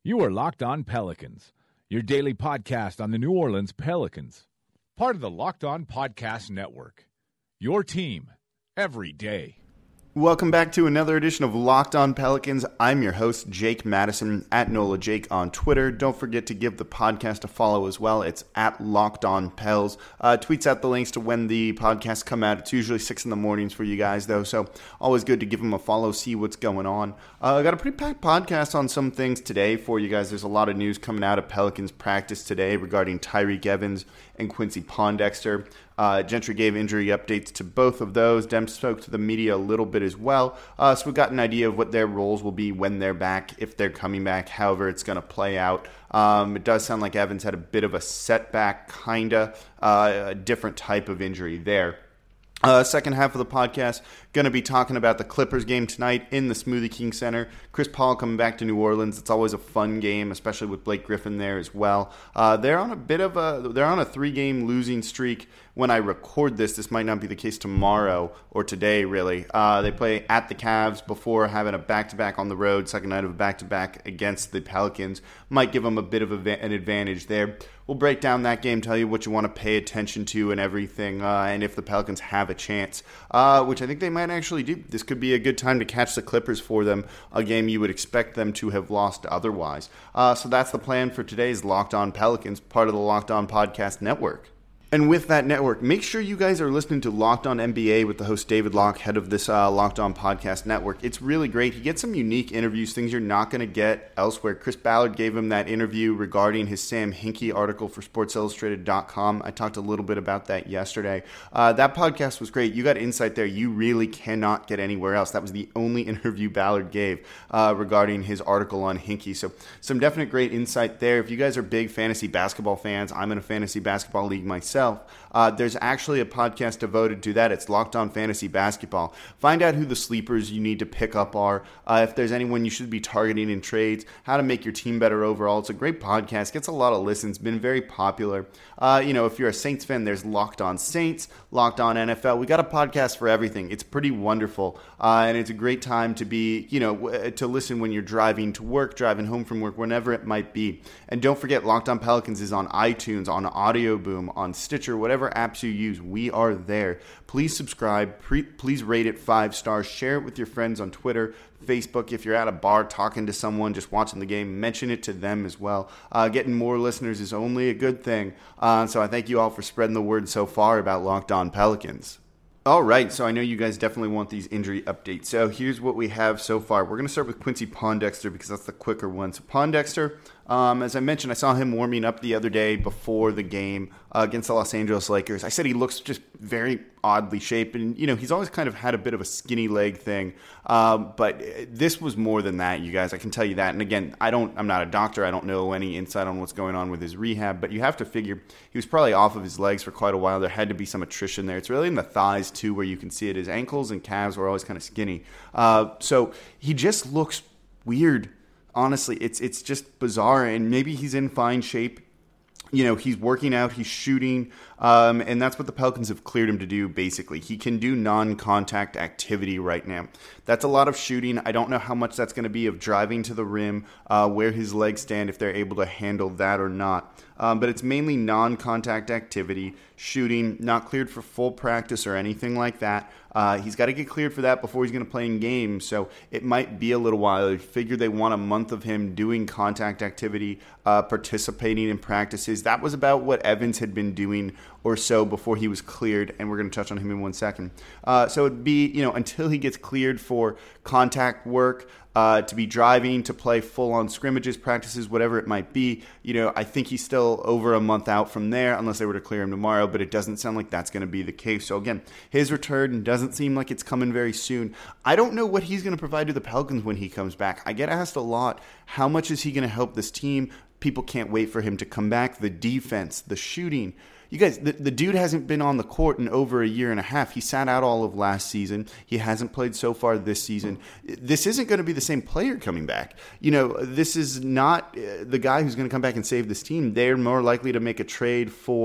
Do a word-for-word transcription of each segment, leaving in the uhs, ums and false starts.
You are Locked On Pelicans, your daily podcast on the New Orleans Pelicans. Part of the Locked On Podcast Network, your team every day. Welcome back to another edition of Locked On Pelicans. I'm your host, Jake Madison, at Nola Jake on Twitter. Don't forget to give the podcast a follow as well. It's at Locked On Pels. Uh, tweets out the links to when the podcasts come out. It's usually six in the mornings for you guys, though, so always good to give them a follow, see what's going on. I uh, got a pretty packed podcast on some things today for you guys. There's a lot of news coming out of Pelicans practice today regarding Tyreke Evans and Quincy Pondexter. Uh, Gentry gave injury updates to both of those. Dem spoke to the media a little bit as well. Uh, so we've got an idea of what their roles will be when they're back, if they're coming back, however it's going to play out. Um, it does sound like Evans had a bit of a setback, kind of, uh, a different type of injury there. Uh, second half of the podcast, going to be talking about the Clippers game tonight in the Smoothie King Center. Chris Paul coming back to New Orleans. It's always a fun game, especially with Blake Griffin there as well. Uh, they're on a bit of a they're on a three-game losing streak. When I record this, this might not be the case tomorrow or today, really. Uh, they play at the Cavs before having a back-to-back on the road, second night of a back-to-back against the Pelicans. Might give them a bit of a, an advantage there. We'll break down that game, tell you what you want to pay attention to and everything, uh, and if the Pelicans have a chance, uh, which I think they might actually do. This could be a good time to catch the Clippers for them, a game you would expect them to have lost otherwise. Uh, so that's the plan for today's Locked On Pelicans, part of the Locked On Podcast Network. And with that network, make sure you guys are listening to Locked On N B A with the host David Locke, head of this uh, Locked On Podcast Network. It's really great. He gets some unique interviews, things you're not going to get elsewhere. Chris Ballard gave him that interview regarding his Sam Hinkie article for Sports Illustrated dot com. I talked a little bit about that yesterday. Uh, that podcast was great. You got insight there you really cannot get anywhere else. That was the only interview Ballard gave uh, regarding his article on Hinkie. So some definite great insight there. If you guys are big fantasy basketball fans, I'm in a fantasy basketball league myself. Uh, there's actually a podcast devoted to that. It's Locked On Fantasy Basketball. Find out who the sleepers you need to pick up are, uh, if there's anyone you should be targeting in trades, how to make your team better overall. It's a great podcast. Gets a lot of listens. Been very popular. Uh, you know, if you're a Saints fan, there's Locked On Saints, Locked On N F L. We got a podcast for everything. It's pretty wonderful, uh, and it's a great time to be, you know, to listen when you're driving to work, driving home from work, whenever it might be. And don't forget, Locked On Pelicans is on iTunes, on Audio Boom, on Stitcher, whatever apps you use, we are there. Please subscribe. Pre- please rate it five stars. Share it with your friends on Twitter, Facebook. If you're at a bar talking to someone, just watching the game, mention it to them as well. Uh, getting more listeners is only a good thing. Uh, so I thank you all for spreading the word so far about Locked On Pelicans. All right, so I know you guys definitely want these injury updates. So here's what we have so far. We're going to start with Quincy Pondexter because that's the quicker one. So Pondexter, um, as I mentioned, I saw him warming up the other day before the game uh, against the Los Angeles Lakers. I said he looks just very oddly shaped, and you know he's always kind of had a bit of a skinny leg thing. Um, but this was more than that, you guys. I can tell you that. And again, I don't. I'm not a doctor. I don't know any insight on what's going on with his rehab. But you have to figure he was probably off of his legs for quite a while. There had to be some attrition there. It's really in the thighs too, where you can see it. His ankles and calves were always kind of skinny. Uh, so he just looks weird. Honestly, it's it's just bizarre, and maybe he's in fine shape. You know, he's working out, he's shooting, um, and that's what the Pelicans have cleared him to do, basically. He can do non-contact activity right now. That's a lot of shooting. I don't know how much that's going to be of driving to the rim, uh, where his legs stand, if they're able to handle that or not. Um, but it's mainly non-contact activity, shooting, not cleared for full practice or anything like that. Uh, he's got to get cleared for that before he's going to play in games, so it might be a little while. I figure they want a month of him doing contact activity, uh, participating in practices. That was about what Evans had been doing or so before he was cleared, and we're going to touch on him in one second. Uh, so it'd be, you know, until he gets cleared for contact work, uh, to be driving, to play full-on scrimmages, practices, whatever it might be, you know, I think he's still over a month out from there, unless they were to clear him tomorrow, but it doesn't sound like that's going to be the case. So again, his return doesn't seem like it's coming very soon. I don't know what he's going to provide to the Pelicans when he comes back. I get asked a lot, how much is he going to help this team? People can't wait for him to come back. The defense, the shooting. You guys, the, the dude hasn't been on the court in over a year and a half. He sat out all of last season. He hasn't played so far this season. This isn't going to be the same player coming back. You know, this is not the guy who's going to come back and save this team. They're more likely to make a trade for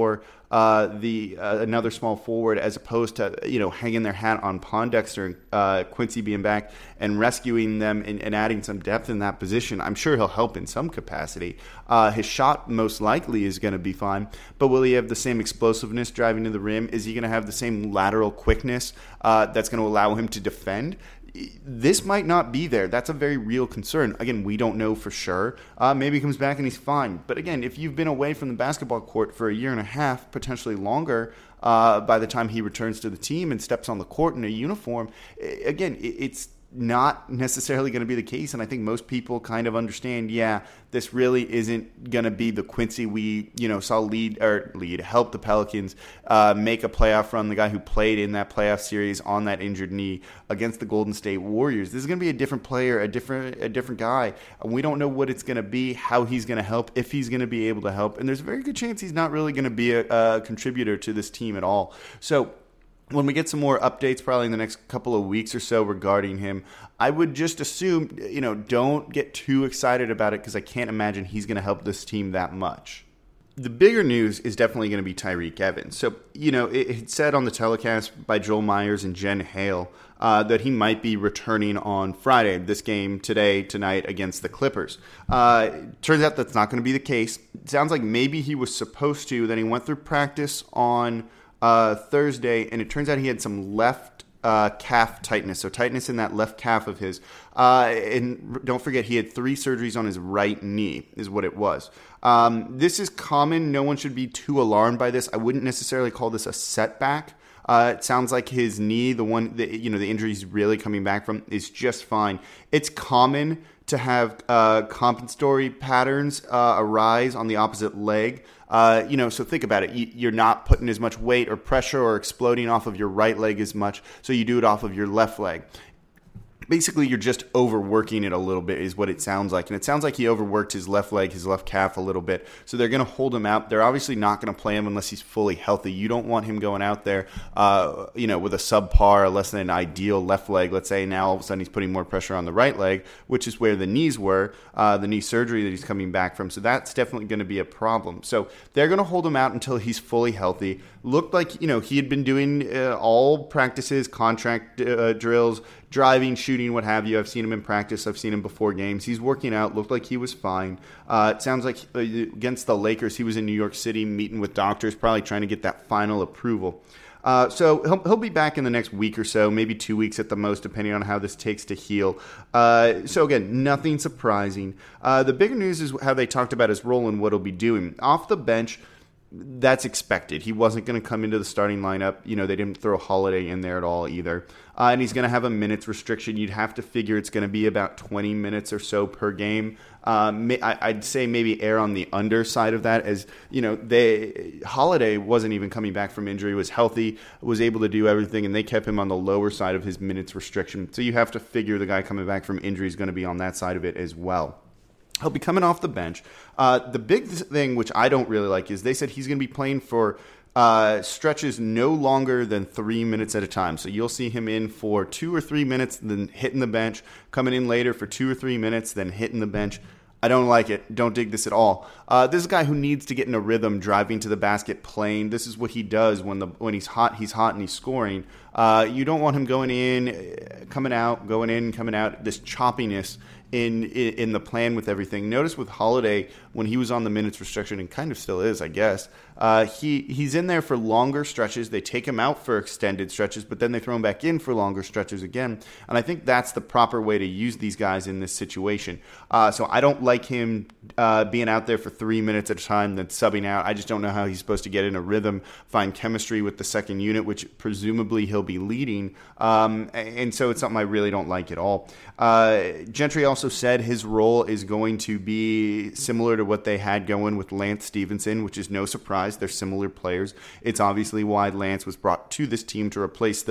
uh, the uh, another small forward as opposed to, you know, hanging their hat on Pondexter and uh, Quincy being back and rescuing them and, and adding some depth in that position. I'm sure he'll help in some capacity. Uh, his shot most likely is going to be fine, but will he have the same explosiveness driving to the rim? Is he going to have the same lateral quickness uh, that's going to allow him to defend? This might not be there. That's a very real concern. Again, we don't know for sure. Uh, maybe he comes back and he's fine. But again, if you've been away from the basketball court for a year and a half, potentially longer, uh, by the time he returns to the team and steps on the court in a uniform, again, it's not necessarily going to be the case. And I think most people kind of understand, yeah, this really isn't going to be the Quincy we, you know, saw lead or lead help the Pelicans uh, make a playoff run. The guy who played in that playoff series on that injured knee against the Golden State Warriors. This is going to be a different player, a different, a different guy. And we don't know what it's going to be, how he's going to help, if he's going to be able to help. And there's a very good chance he's not really going to be a, a contributor to this team at all. So when we get some more updates, probably in the next couple of weeks or so regarding him, I would just assume, you know, don't get too excited about it because I can't imagine he's going to help this team that much. The bigger news is definitely going to be Tyreke Evans. So, you know, it, it said on the telecast by Joel Myers and Jen Hale uh, that he might be returning on Friday, this game today, tonight against the Clippers. Uh, turns out that's not going to be the case. It sounds like maybe he was supposed to, then he went through practice on Uh, Thursday, and it turns out he had some left uh, calf tightness, so tightness in that left calf of his. Uh, and don't forget, he had three surgeries on his right knee, is what it was. Um, this is common. No one should be too alarmed by this. I wouldn't necessarily call this a setback. Uh, it sounds like his knee, the one that, you know, the injury he's really coming back from, is just fine. It's common to have uh, compensatory patterns uh, arise on the opposite leg. Uh, you know, so think about it. You, you're not putting as much weight or pressure or exploding off of your right leg as much, so you do it off of your left leg. Basically, you're just overworking it a little bit is what it sounds like. And it sounds like he overworked his left leg, his left calf a little bit. So they're going to hold him out. They're obviously not going to play him unless he's fully healthy. You don't want him going out there, uh, you know, with a subpar, less than an ideal left leg. Let's say now all of a sudden he's putting more pressure on the right leg, which is where the knees were, uh, the knee surgery that he's coming back from. So that's definitely going to be a problem. So they're going to hold him out until he's fully healthy. Looked like, you know, he had been doing uh, all practices, contract uh, drills, driving, shooting, what have you. I've seen him in practice. I've seen him before games. He's working out. Looked like he was fine. Uh, it sounds like uh, against the Lakers, he was in New York City meeting with doctors, probably trying to get that final approval. Uh, so he'll, he'll be back in the next week or so, maybe two weeks at the most, depending on how this takes to heal. Uh, so again, nothing surprising. Uh, the bigger news is how they talked about his role and what he'll be doing. Off the bench, that's expected. He wasn't going to come into the starting lineup. You know, they didn't throw Holiday in there at all either. Uh, and he's going to have a minutes restriction. You'd have to figure it's going to be about twenty minutes or so per game. Um, I'd say maybe err on the underside of that, as, you know, they Holiday wasn't even coming back from injury, was healthy, was able to do everything, and they kept him on the lower side of his minutes restriction. So you have to figure the guy coming back from injury is going to be on that side of it as well. He'll be coming off the bench. Uh, the big thing, which I don't really like, is they said he's going to be playing for uh, stretches no longer than three minutes at a time. So you'll see him in for two or three minutes, then hitting the bench, coming in later for two or three minutes, then hitting the bench. I don't like it. Don't dig this at all. Uh, this is a guy who needs to get in a rhythm, driving to the basket, playing. This is what he does when the when he's hot. He's hot and he's scoring. Uh, you don't want him going in, coming out, going in, coming out. This choppiness in, in in the plan with everything. Notice with Holiday, when he was on the minutes restriction, and kind of still is, I guess, uh, he he's in there for longer stretches. They take him out for extended stretches, but then they throw him back in for longer stretches again. And I think that's the proper way to use these guys in this situation. Uh, so I don't like him uh, being out there for three minutes at a time, then subbing out. I just don't know how he's supposed to get in a rhythm, find chemistry with the second unit, which presumably he'll be leading. Um, and so it's something I really don't like at all. Uh, Gentry also said his role is going to be similar to what they had going with Lance Stevenson, which is no surprise. They're similar players. It's obviously why Lance was brought to this team to replace the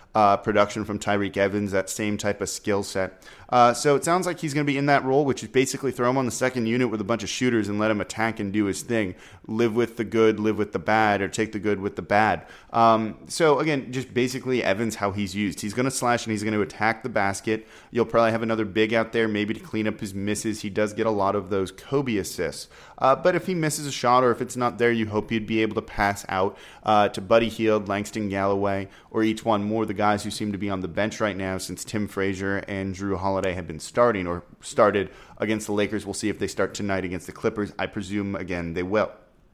uh, production from Tyreke Evans, that same type of skill set. Uh, so it sounds like he's going to be in that role, which is basically throw him on the second unit with a bunch of shooters and let him attack and do his thing. Live with the good, live with the bad, or take the good with the bad. Um, so again, just basically Evans, how he's used. He's going to slash and he's going to attack the basket. You'll probably have another big out there maybe to clean up his misses. He does get a lot of those Kobe assists. Uh, but if he misses a shot or if it's not there, you hope he'd be able to pass out uh, to Buddy Hield, Langston Galloway, or each one more of the guys who seem to be on the bench right now since Tim Frazier and Drew Holiday have been starting or started against the Lakers. We'll see if they start tonight against the Clippers. I presume, again, they will.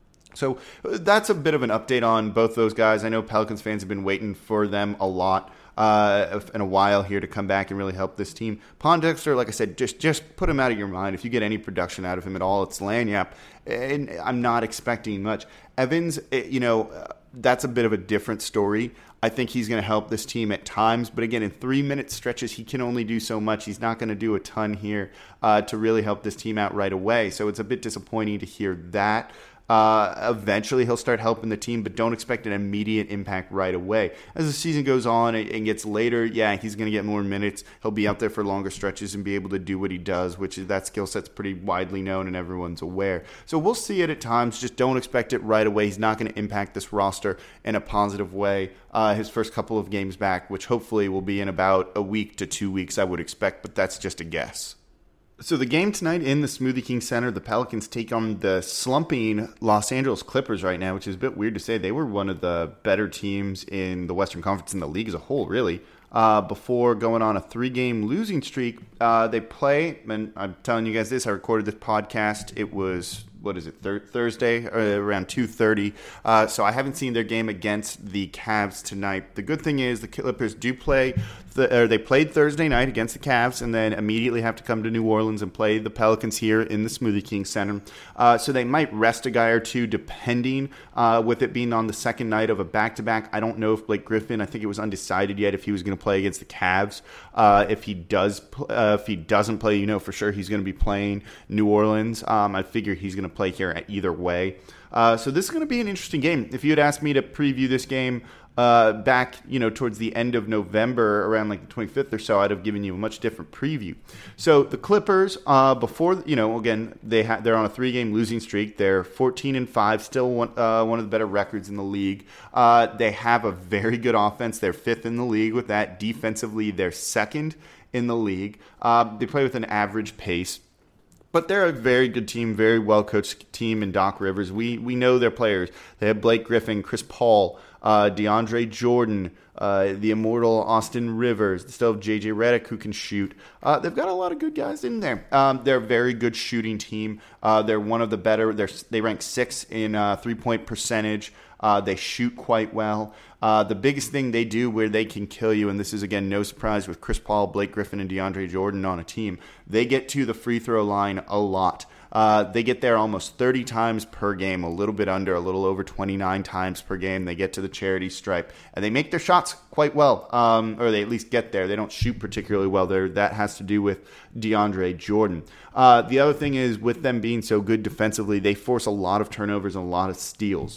So that's a bit of an update on both those guys. I know Pelicans fans have been waiting for them a lot uh, in a while here to come back and really help this team. Pondexter, like I said, just just put him out of your mind. If you get any production out of him at all, it's Lagniappe, and I'm not expecting much. Evans, you know, that's a bit of a different story. I think he's going to help this team at times. But again, in three-minute stretches, he can only do so much. He's not going to do a ton here uh, to really help this team out right away. So it's a bit disappointing to hear that. Uh, eventually, he'll start helping the team, but don't expect an immediate impact right away. As the season goes on and gets later, yeah, he's going to get more minutes. He'll be out there for longer stretches and be able to do what he does, which is that skill set's pretty widely known and everyone's aware. So we'll see it at times. Just don't expect it right away. He's not going to impact this roster in a positive way. Uh, his first couple of games back, which hopefully will be in about a week to two weeks, I would expect, but that's just a guess. So the game tonight in the Smoothie King Center, the Pelicans take on the slumping Los Angeles Clippers right now, which is a bit weird to say. They were one of the better teams in the Western Conference in the league as a whole, really. Uh, before going on a three-game losing streak, uh, they play, and I'm telling you guys this, I recorded this podcast, it was, what is it, thir- Thursday, uh, around two thirty, uh, so I haven't seen their game against the Cavs tonight. The good thing is the Clippers do play, the, or they played Thursday night against the Cavs, and then immediately have to come to New Orleans and play the Pelicans here in the Smoothie King Center, uh, so they might rest a guy or two depending, uh, with it being on the second night of a back-to-back. I don't know if Blake Griffin, I think it was undecided yet if he was going to play against the Cavs. Uh, if he does, uh, if he doesn't play, you know for sure he's going to be playing New Orleans. Um, I figure he's going to play here either way. Uh, so this is going to be an interesting game. If you had asked me to preview this game uh, back, you know, towards the end of November, around like the twenty-fifth or so, I'd have given you a much different preview. So the Clippers, uh, before, you know, again, they ha- they're on a three-game losing streak. They're fourteen and five, still one, uh, one of the better records in the league. Uh, they have a very good offense. They're fifth in the league with that. Defensively, they're second in the league. Uh, they play with an average pace. But they're a very good team, very well-coached team in Doc Rivers. We we know their players. They have Blake Griffin, Chris Paul, uh, DeAndre Jordan, uh, the immortal Austin Rivers. They still have J J Redick who can shoot. Uh, they've got a lot of good guys in there. Um, they're a very good shooting team. Uh, they're one of the better. They're, they rank sixth in uh, three-point percentage. Uh, they shoot quite well. Uh, the biggest thing they do where they can kill you, and this is, again, no surprise with Chris Paul, Blake Griffin, and DeAndre Jordan on a team, they get to the free throw line a lot. Uh, they get there almost thirty times per game, a little bit under, a little over twenty-nine times per game. They get to the charity stripe, and they make their shots quite well, um, or they at least get there. They don't shoot particularly well there. That has to do with DeAndre Jordan. Uh, the other thing is, with them being so good defensively, they force a lot of turnovers and a lot of steals.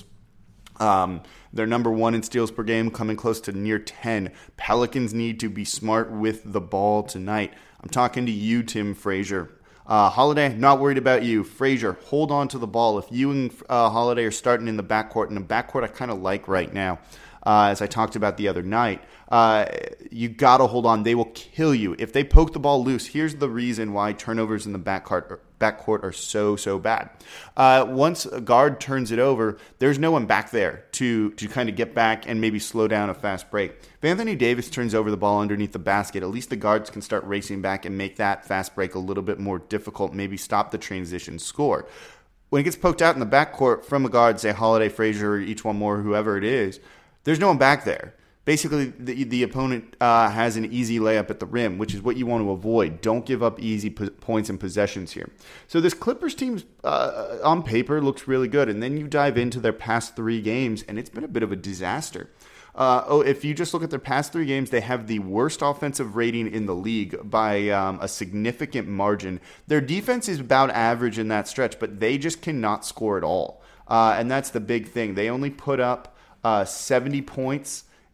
Um, they're number one in steals per game, coming close to near ten. Pelicans need to be smart with the ball tonight. I'm talking to you, Tim Frazier. Uh, Holiday, not worried about you. Frazier, hold on to the ball. If you and uh, Holiday are starting in the backcourt, and the backcourt I kind of like right now, uh, as I talked about the other night, uh, you got to hold on. They will kill you. If they poke the ball loose, here's the reason why turnovers in the backcourt are, backcourt are so, so bad. Uh, once a guard turns it over, there's no one back there to, to kind of get back and maybe slow down a fast break. If Anthony Davis turns over the ball underneath the basket, at least the guards can start racing back and make that fast break a little bit more difficult, maybe stop the transition score. When it gets poked out in the backcourt from a guard, say Holiday, Frazier, or each one more, whoever it is, there's no one back there. Basically, the, the opponent uh, has an easy layup at the rim, which is what you want to avoid. Don't give up easy po- points and possessions here. So this Clippers team, uh, on paper, looks really good. And then you dive into their past three games, and it's been a bit of a disaster. Uh, oh, if you just look at their past three games, they have the worst offensive rating in the league by um, a significant margin. Their defense is about average in that stretch, but they just cannot score at all. Uh, and that's the big thing. They only put up uh, seventy points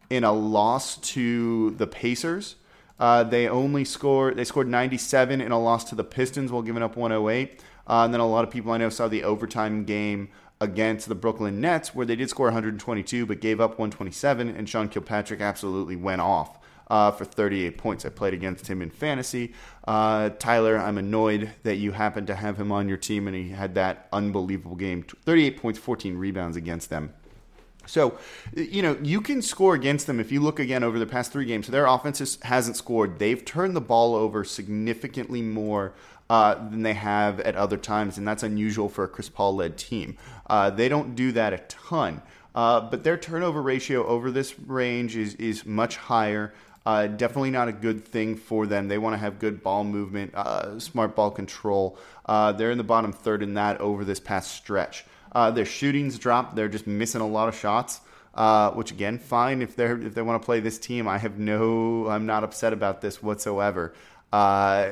in a loss to the Pacers. Uh, they only scored, they scored ninety-seven in a loss to the Pistons while giving up one oh eight. Uh, and then a lot of people I know saw the overtime game against the Brooklyn Nets where they did score one hundred twenty-two but gave up one twenty-seven, and Sean Kilpatrick absolutely went off uh, for thirty-eight points. I played against him in fantasy. Uh, Tyler, I'm annoyed that you happened to have him on your team and he had that unbelievable game. thirty-eight points, fourteen rebounds against them. So, you know, you can score against them if you look again over the past three games. Their offense hasn't scored. They've turned the ball over significantly more uh, than they have at other times, and that's unusual for a Chris Paul-led team. Uh, they don't do that a ton, uh, but their turnover ratio over this range is, is much higher. Uh, definitely not a good thing for them. They want to have good ball movement, uh, smart ball control. Uh, they're in the bottom third in that over this past stretch. Uh, their shooting's dropped. They're just missing a lot of shots, uh, which again, fine if they're if they want to play this team. I have no, I'm not upset about this whatsoever. Uh,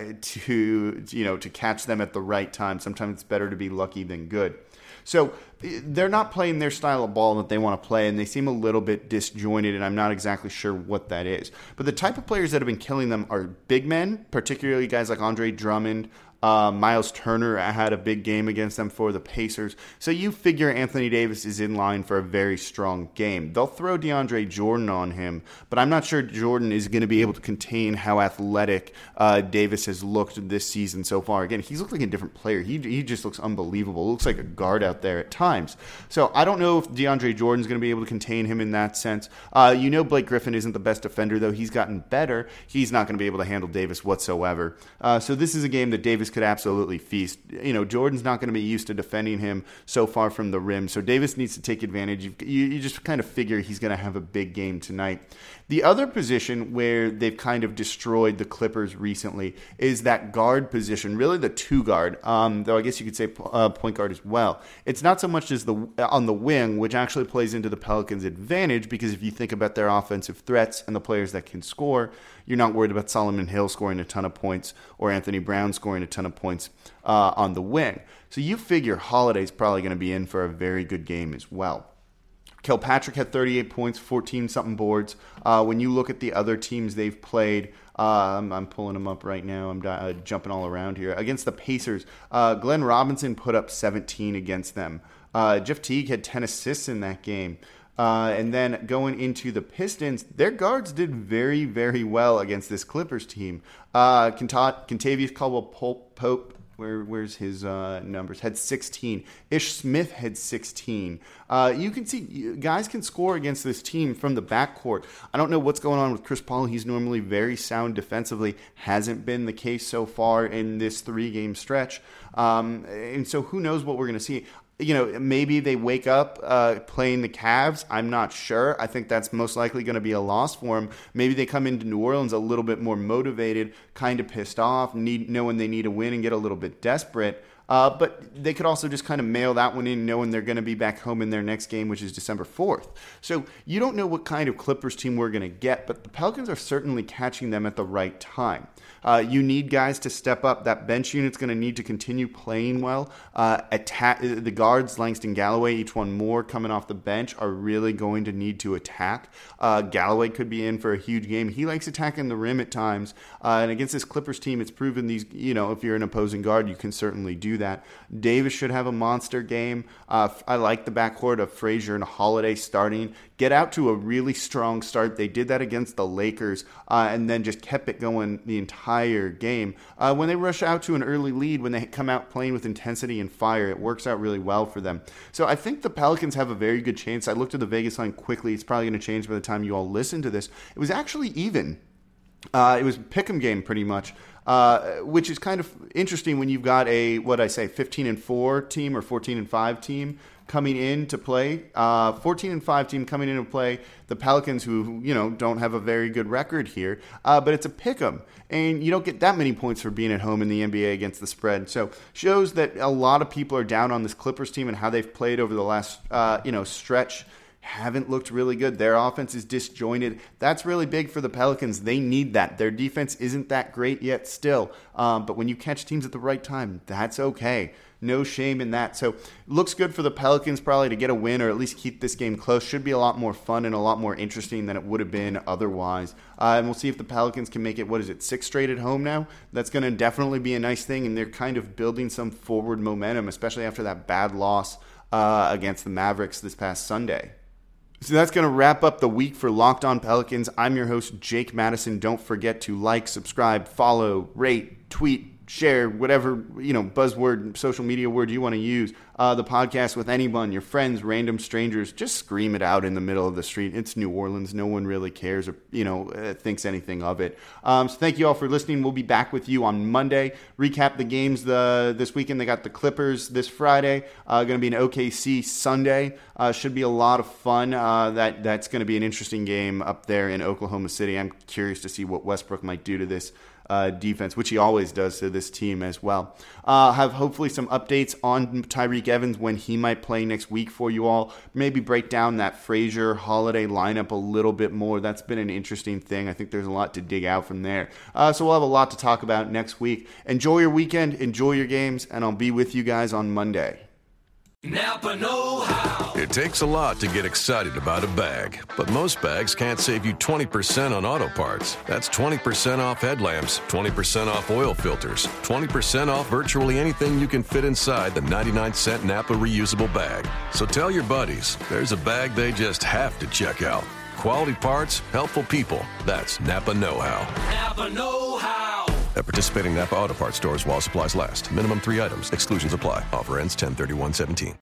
to you know, to catch them at the right time. Sometimes it's better to be lucky than good. So they're not playing their style of ball that they want to play, and they seem a little bit disjointed, and I'm not exactly sure what that is. But the type of players that have been killing them are big men, particularly guys like Andre Drummond. Uh, Miles Turner had a big game against them for the Pacers. So you figure Anthony Davis is in line for a very strong game. They'll throw DeAndre Jordan on him, but I'm not sure Jordan is going to be able to contain how athletic uh, Davis has looked this season so far. Again, he's looked like a different player. He he just looks unbelievable. Looks like a guard out there at times. So I don't know if DeAndre Jordan's going to be able to contain him in that sense. Uh, you know Blake Griffin isn't the best defender, though. He's gotten better. He's not going to be able to handle Davis whatsoever. Uh, so this is a game that Davis could absolutely feast. You know, Jordan's not going to be used to defending him so far from the rim, so Davis needs to take advantage. You, you just kind of figure he's going to have a big game tonight. The other position where they've kind of destroyed the Clippers recently is that guard position, really the two guard, um, though I guess you could say uh, point guard as well. It's not so much as the on the wing, which actually plays into the Pelicans' advantage, because if you think about their offensive threats and the players that can score, you're not worried about Solomon Hill scoring a ton of points or Anthony Brown scoring a ton of points uh, on the wing. So you figure Holiday's probably going to be in for a very good game as well. Kilpatrick had thirty-eight points, fourteen-something boards. Uh, when you look at the other teams they've played, um, I'm pulling them up right now. I'm uh, jumping all around here. Against the Pacers, uh, Glenn Robinson put up seventeen against them. Uh, Jeff Teague had ten assists in that game. Uh, and then going into the Pistons, their guards did very, very well against this Clippers team. Uh, Kenta- Kentavious Caldwell-Pope, Where, where's his uh, numbers? Had sixteen. Ish Smith had sixteen. Uh, you can see guys can score against this team from the backcourt. I don't know what's going on with Chris Paul. He's normally very sound defensively. Hasn't been the case so far in this three-game stretch. Um, and so who knows what we're going to see. You know, maybe they wake up uh, playing the Cavs. I'm not sure. I think that's most likely going to be a loss for them. Maybe they come into New Orleans a little bit more motivated, kind of pissed off, need, knowing they need a win and get a little bit desperate. Uh, but they could also just kind of mail that one in knowing they're going to be back home in their next game, which is December fourth. So you don't know what kind of Clippers team we're going to get, but the Pelicans are certainly catching them at the right time. Uh, you need guys to step up. That bench unit's going to need to continue playing well. Uh, attack the guards, Langston Galloway, each one more coming off the bench, are really going to need to attack. Uh, Galloway could be in for a huge game. He likes attacking the rim at times. Uh, and against this Clippers team, it's proven these, you know, if you're an opposing guard, you can certainly do that. Davis should have a monster game. Uh, I like the backcourt of Frazier and Holiday starting. Get out to a really strong start. They did that against the Lakers uh, and then just kept it going the entire game. Uh, when they rush out to an early lead, when they come out playing with intensity and fire, it works out really well for them. So I think the Pelicans have a very good chance. I looked at the Vegas line quickly. It's probably going to change by the time you all listen to this. It was actually even. Uh, it was a pick'em game pretty much, uh, which is kind of interesting when you've got a, what I say, fifteen and four team or fourteen and five team coming in to play. Uh, fourteen and five team coming in to play the Pelicans, who, you know, don't have a very good record here, uh, but it's a pick'em, and you don't get that many points for being at home in the N B A against the spread. So shows that a lot of people are down on this Clippers team and how they've played over the last, uh, you know, stretch haven't looked really good. Their offense is disjointed. That's really big for the Pelicans. They need that. Their defense isn't that great yet still. Um, but when you catch teams at the right time, that's okay. No shame in that. So looks good for the Pelicans probably to get a win or at least keep this game close. Should be a lot more fun and a lot more interesting than it would have been otherwise. Uh, and we'll see if the Pelicans can make it, what is it, six straight at home now? That's going to definitely be a nice thing, and they're kind of building some forward momentum, especially after that bad loss uh, against the Mavericks this past Sunday. So that's going to wrap up the week for Locked On Pelicans. I'm your host, Jake Madison. Don't forget to like, subscribe, follow, rate, tweet, share, whatever, you know, buzzword, social media word you want to use, uh, the podcast with anyone, your friends, random strangers. Just scream it out in the middle of the street. It's New Orleans. No one really cares or, you know, uh, thinks anything of it. Um, so thank you all for listening. We'll be back with you on Monday. Recap the games the this weekend. They got the Clippers this Friday. Uh, going to be an O K C Sunday. Uh, should be a lot of fun. Uh, that That's going to be an interesting game up there in Oklahoma City. I'm curious to see what Westbrook might do to this Uh, defense, which he always does to this team as well. Uh, have hopefully some updates on Tyreke Evans when he might play next week for you all. Maybe break down that Frazier Holiday lineup a little bit more. That's been an interesting thing. I think there's a lot to dig out from there. Uh, so we'll have a lot to talk about next week. Enjoy your weekend, enjoy your games, and I'll be with you guys on Monday. Napa know-how. It takes a lot to get excited about a bag, but most bags can't save you twenty percent on auto parts. That's twenty percent off headlamps, twenty percent off oil filters, twenty percent off virtually anything you can fit inside the ninety-nine cent Napa reusable bag. So tell your buddies, there's a bag they just have to check out. Quality parts, helpful people. That's Napa know-how. Napa know-how. At participating Napa Auto Parts stores while supplies last. Minimum three items. Exclusions apply. Offer ends ten thirty-one seventeen.